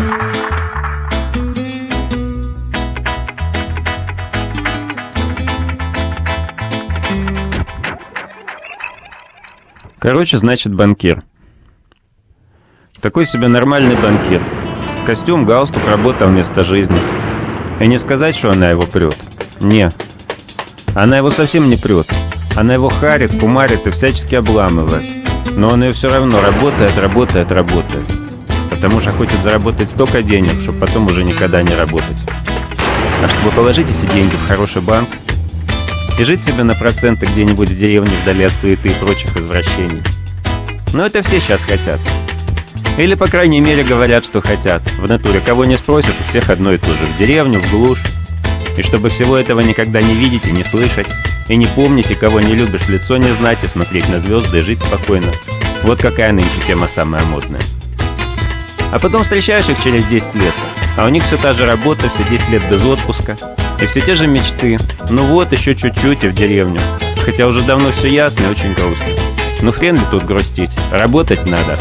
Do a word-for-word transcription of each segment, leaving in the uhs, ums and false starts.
Короче, значит, банкир. Такой себе нормальный банкир. Костюм, галстук, работа вместо жизни. И не сказать, что она его прет. Не. Она его совсем не прет. Она его харит, кумарит и всячески обламывает. Но он ее все равно работает, работает, работает. Потому что хочет заработать столько денег, чтобы потом уже никогда не работать. А чтобы положить эти деньги в хороший банк и жить себе на проценты где-нибудь в деревне вдали от суеты и прочих извращений. Но это все сейчас хотят. Или, по крайней мере, говорят, что хотят. В натуре, кого не спросишь, у всех одно и то же. В деревню, в глушь. И чтобы всего этого никогда не видеть и не слышать, и не помнить, и кого не любишь, лицо не знать, и смотреть на звезды, и жить спокойно. Вот какая нынче тема самая модная. А потом встречаешь их через десять лет, а у них все та же работа, все десять лет без отпуска. И все те же мечты. Ну вот, еще чуть-чуть и в деревню. Хотя уже давно все ясно и очень грустно. Ну хрен ли тут грустить? Работать надо.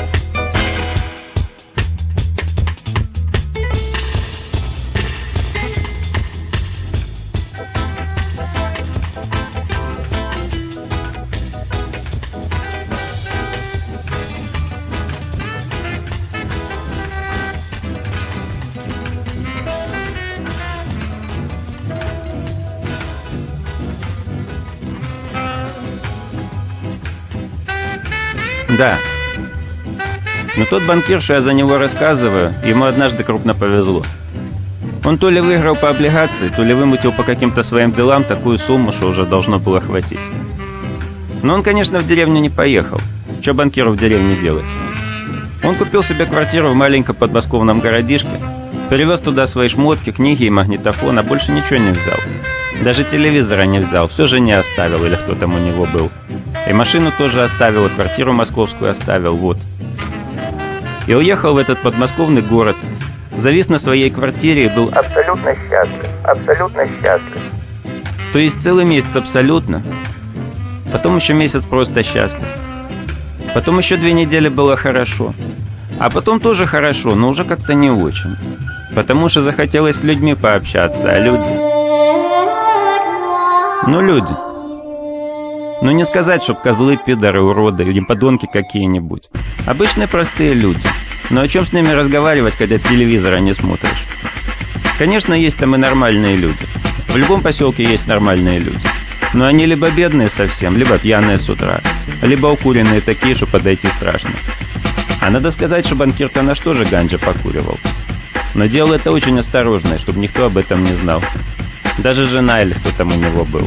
Да. Но тот банкир, что я за него рассказываю, ему однажды крупно повезло. Он то ли выиграл по облигации, то ли вымутил по каким-то своим делам такую сумму, что уже должно было хватить. Но он, конечно, в деревню не поехал. Что банкиру в деревне делать? Он купил себе квартиру в маленьком подмосковном городишке, перевез туда свои шмотки, книги и магнитофон, а больше ничего не взял. Даже телевизора не взял, все же не оставил, или кто там у него был. И машину тоже оставил, и квартиру московскую оставил, вот. И уехал в этот подмосковный город, завис на своей квартире и был абсолютно счастлив, абсолютно счастлив. То есть целый месяц абсолютно, потом еще месяц просто счастлив. Потом еще две недели было хорошо, а потом тоже хорошо, но уже как-то не очень. Потому что захотелось с людьми пообщаться, а люди... Ну, люди... Ну, не сказать, чтоб козлы, пидоры, уроды или подонки какие-нибудь. Обычные простые люди. Но о чем с ними разговаривать, когда телевизора не смотришь? Конечно, есть там и нормальные люди. В любом поселке есть нормальные люди. Но они либо бедные совсем, либо пьяные с утра, либо укуренные такие, что подойти страшно. А надо сказать, что банкир-то наш тоже ганджа покуривал. Но делал это очень осторожно, чтобы никто об этом не знал. Даже жена или кто там у него был.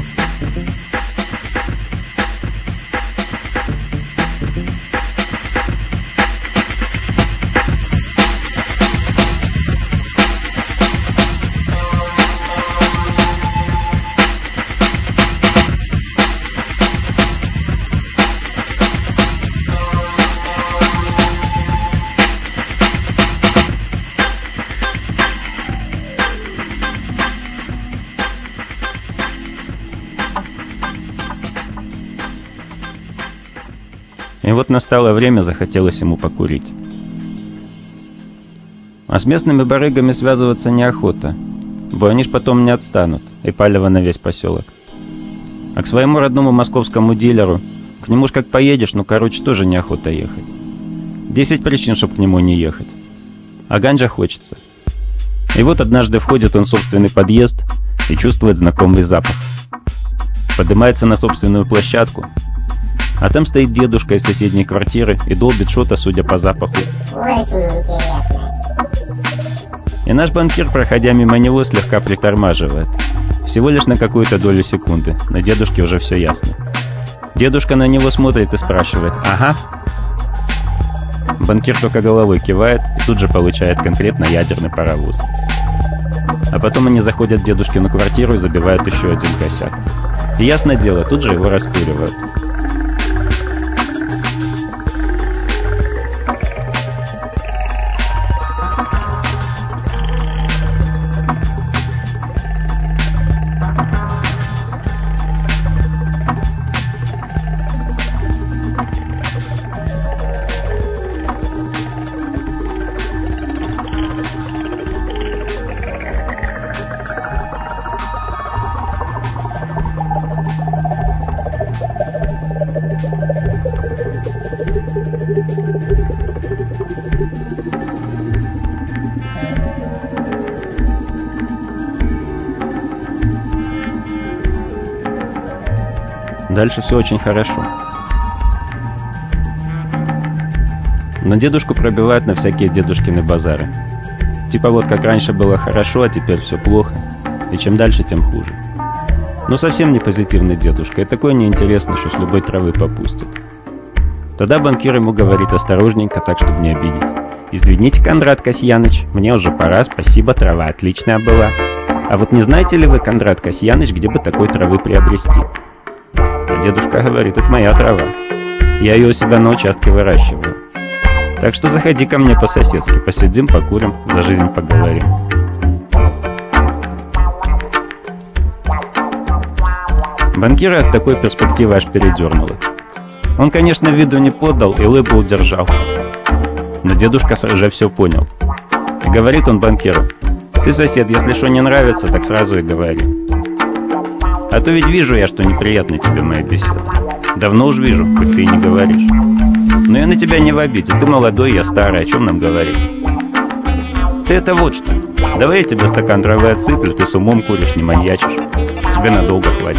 И вот настало время, захотелось ему покурить. А с местными барыгами связываться неохота, бо они ж потом не отстанут, и палево на весь поселок. А к своему родному московскому дилеру, к нему ж как поедешь, ну короче, тоже неохота ехать. Десять причин, чтоб к нему не ехать. А ганджа хочется. И вот однажды входит он в собственный подъезд и чувствует знакомый запах. Поднимается на собственную площадку, а там стоит дедушка из соседней квартиры и долбит что-то, судя по запаху. Очень интересно. И наш банкир, проходя мимо него, слегка притормаживает. Всего лишь на какую-то долю секунды. На дедушке уже все ясно. Дедушка на него смотрит и спрашивает: «Ага». Банкир только головой кивает и тут же получает конкретно ядерный паровоз. А потом они заходят в дедушкину квартиру и забивают еще один косяк. И ясно дело, тут же его раскуривают. Дальше все очень хорошо. Но дедушку пробивают на всякие дедушкины базары. Типа вот как раньше было хорошо, а теперь все плохо. И чем дальше, тем хуже. Ну совсем не позитивный дедушка. И такой неинтересный, что с любой травы попустит. Тогда банкир ему говорит осторожненько, так, чтобы не обидеть. «Извините, Кондрат Касьяныч, мне уже пора, спасибо, трава отличная была. А вот не знаете ли вы, Кондрат Касьяныч, где бы такой травы приобрести?» А дедушка говорит: «Это моя трава. Я ее у себя на участке выращиваю. Так что заходи ко мне по-соседски, посидим, покурим, за жизнь поговорим». Банкира от такой перспективы аж передернуло. Он, конечно, виду не подал и лыбу удержал. Но дедушка уже все понял. И говорит он банкиру: «Ты, сосед, если что не нравится, так сразу и говори. А то ведь вижу я, что неприятны тебе мои беседы. Давно уж вижу, хоть ты и не говоришь. Но я на тебя не в обиде, ты молодой, я старый, о чем нам говорить? Ты это вот что. Давай я тебе стакан травы отсыплю, ты с умом куришь, не маньячишь. Тебе надолго хватит».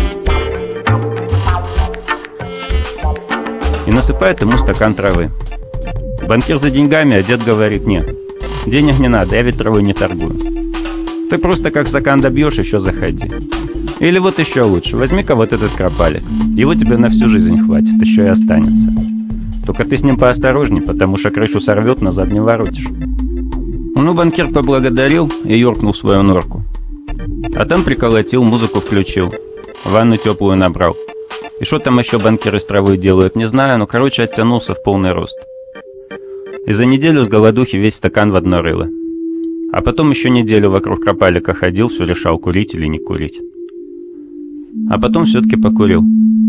И насыпает ему стакан травы. Банкир за деньгами, а дед говорит: «Нет, денег не надо, я ведь травой не торгую. Ты просто как стакан добьешь, еще заходи. Или вот еще лучше, возьми-ка вот этот кропалик. Его тебе на всю жизнь хватит, еще и останется. Только ты с ним поосторожней, потому что крышу сорвет, назад не воротишь». Ну, банкир поблагодарил и юркнул в свою норку. А там приколотил, музыку включил, ванну теплую набрал. И что там еще банкиры с травой делают, не знаю, но, короче, оттянулся в полный рост. И за неделю с голодухи весь стакан в одно рыло. А потом еще неделю вокруг кропалика ходил, все решал, курить или не курить. А потом все-таки покурил.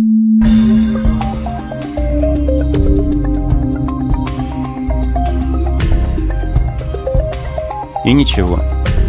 И ничего.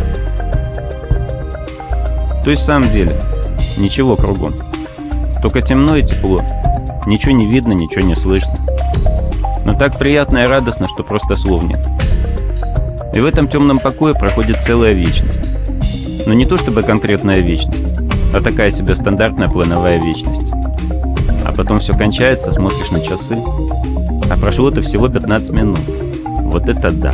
То есть в самом деле, ничего кругом. Только темно и тепло. Ничего не видно, ничего не слышно. Но так приятно и радостно, что просто слов нет. И в этом темном покое проходит целая вечность. Но не то чтобы конкретная вечность, а такая себе стандартная плановая вечность. А потом все кончается, смотришь на часы, а прошло-то всего пятнадцать минут. Вот это да!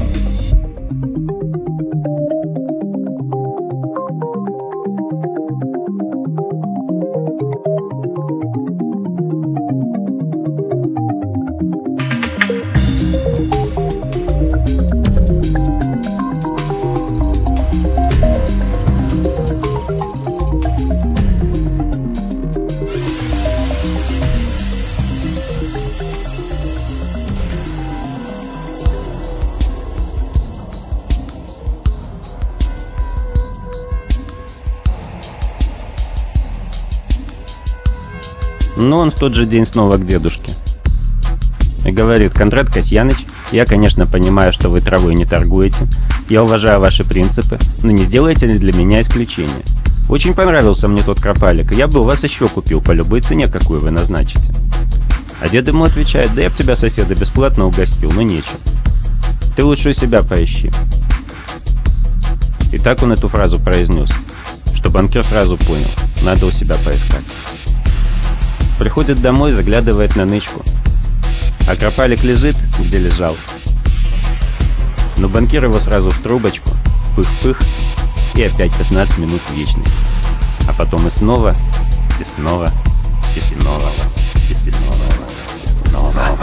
Но он в тот же день снова к дедушке. И говорит: «Кондрат Касьяныч, я, конечно, понимаю, что вы травой не торгуете. Я уважаю ваши принципы, но не сделаете ли для меня исключение? Очень понравился мне тот кропалик, и я бы у вас еще купил по любой цене, какую вы назначите». А дед ему отвечает: «Да я б тебя, соседа, бесплатно угостил, но нечем. Ты лучше у себя поищи». И так он эту фразу произнес, что банкир сразу понял: надо у себя поискать. Приходит домой, заглядывает на нычку. А кропалик лежит, где лежал. Но банкир его сразу в трубочку, пых-пых, и опять пятнадцать минут вечности. А потом и снова, и снова, и снова, и снова, и снова.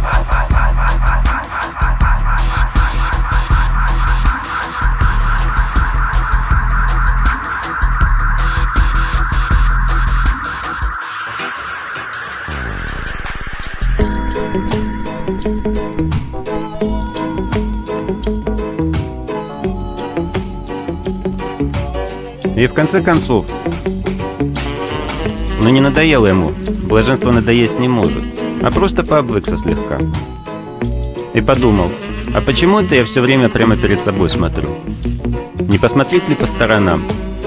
И в конце концов, но не надоело ему, блаженство надоесть не может, а просто пообвыкся слегка. И подумал: а почему это я все время прямо перед собой смотрю? Не посмотреть ли по сторонам?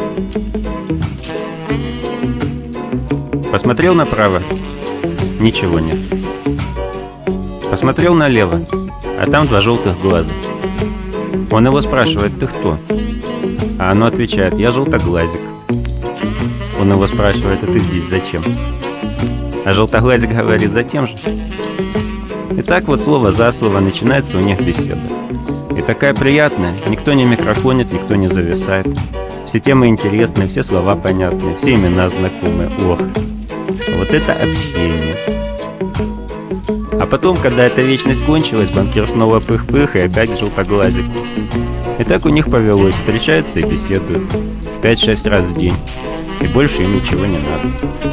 Посмотрел направо, ничего нет. Посмотрел налево, а там два желтых глаза. Он его спрашивает: ты кто? А оно отвечает: я желтоглазик. Он его спрашивает: а ты здесь зачем? А желтоглазик говорит: затем же. И так вот слово за слово начинается у них беседа. И такая приятная, никто не микрофонит, никто не зависает. Все темы интересные, все слова понятные, все имена знакомые. Ох, вот это общение. А потом, когда эта вечность кончилась, банкир снова пых-пых и опять к желтоглазику. И так у них повелось, встречаются и беседуют. Пять-шесть раз в день. И больше им ничего не надо.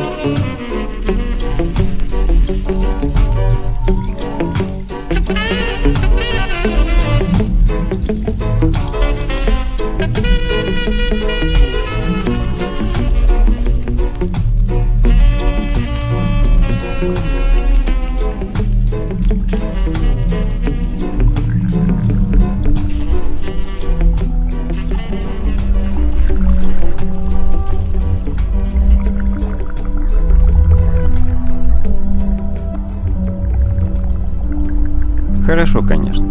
Хорошо, конечно.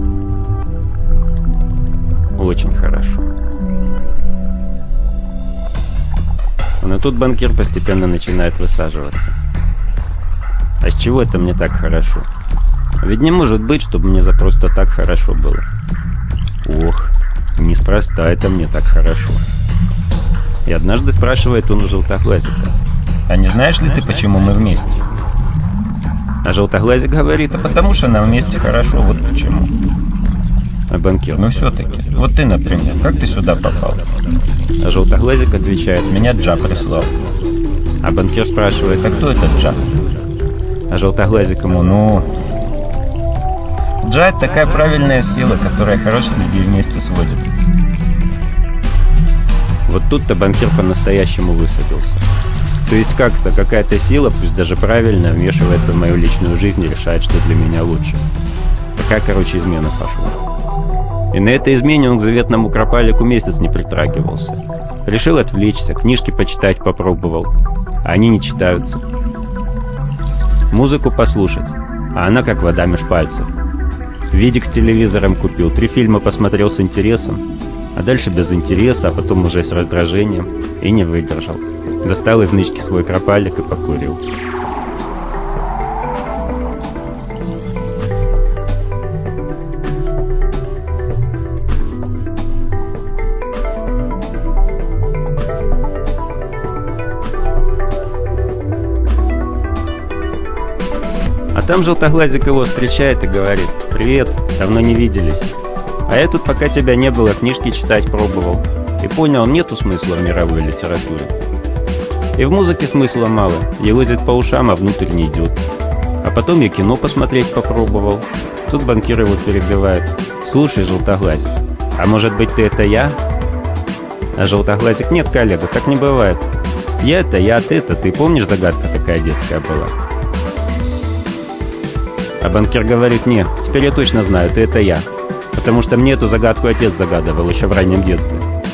Очень хорошо. Но тут банкир постепенно начинает высаживаться. А с чего это мне так хорошо? Ведь не может быть, чтобы мне за просто так хорошо было. Ох, неспроста это мне так хорошо. И однажды спрашивает он у желтоглазика: а не знаешь ли ты, почему мы вместе? А желтоглазик говорит: а потому что нам вместе хорошо, вот почему. А банкир: ну все-таки, вот ты, например, как ты сюда попал? А желтоглазик отвечает: меня Джа прислал. А банкир спрашивает: а кто этот Джа? А желтоглазик ему: ну... Джа — это такая правильная сила, которая хороших людей вместе сводит. Вот тут-то банкир по-настоящему высадился. То есть как-то какая-то сила, пусть даже правильно, вмешивается в мою личную жизнь и решает, что для меня лучше. Такая, короче, измена пошла. И на этой измене он к заветному кропалику месяц не притрагивался. Решил отвлечься, книжки почитать попробовал, а они не читаются. Музыку послушать, а она как вода меж пальцев. Видик с телевизором купил, три фильма посмотрел с интересом, а дальше без интереса, а потом уже с раздражением, и не выдержал. Достал из нычки свой кропалик и покурил. А там желтоглазик его встречает и говорит: привет, давно не виделись. А я тут, пока тебя не было, книжки читать пробовал. И понял, нету смысла в мировой литературе. И в музыке смысла мало, елозит по ушам, а внутрь не идет. А потом я кино посмотреть попробовал. Тут банкир его перебивает: слушай, желтоглазик, а может быть ты это я? А желтоглазик: нет, коллега, так не бывает. Я это я, ты это ты. Помнишь, загадка такая детская была? А банкир говорит: не, теперь я точно знаю, ты это я. Потому что мне эту загадку отец загадывал еще в раннем детстве.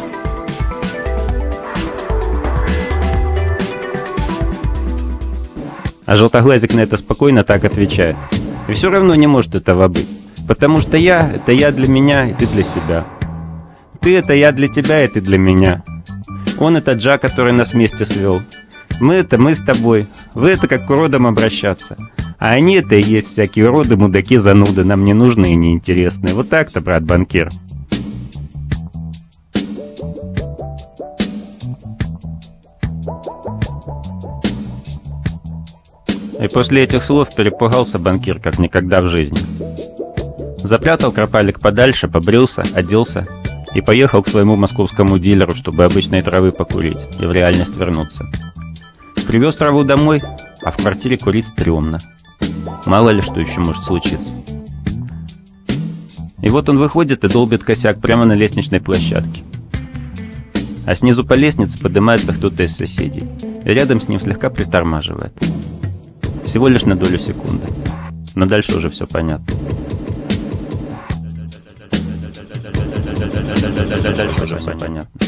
А желтоглазик на это спокойно так отвечает: и все равно не может этого быть. Потому что я — это я для меня, и ты для себя. Ты — это я для тебя, и ты для меня. Он — это Джа, который нас вместе свел. Мы — это мы с тобой. Вы — это как к уродам обращаться. А они — это и есть всякие уроды, мудаки, зануды, нам не нужные и неинтересные. Вот так-то, брат банкир. И после этих слов перепугался банкир как никогда в жизни. Запрятал кропалик подальше, побрился, оделся и поехал к своему московскому дилеру, чтобы обычной травы покурить и в реальность вернуться. Привез траву домой, а в квартире курить стрёмно. Мало ли что еще может случиться. И вот он выходит и долбит косяк прямо на лестничной площадке. А снизу по лестнице поднимается кто-то из соседей, и рядом с ним слегка притормаживает. Всего лишь на долю секунды. Но дальше уже все понятно. Дальше уже все понятно.